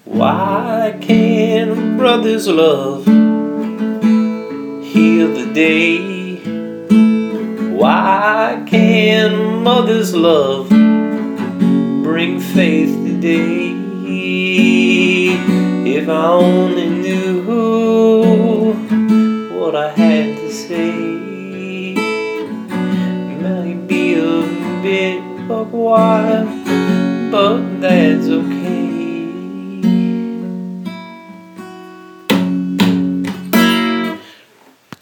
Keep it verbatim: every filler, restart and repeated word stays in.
Why can't a brother's love heal the day? Why can't a mother's love bring faith today? If I only knew what I had to say, might be a bit of wild, but that's okay.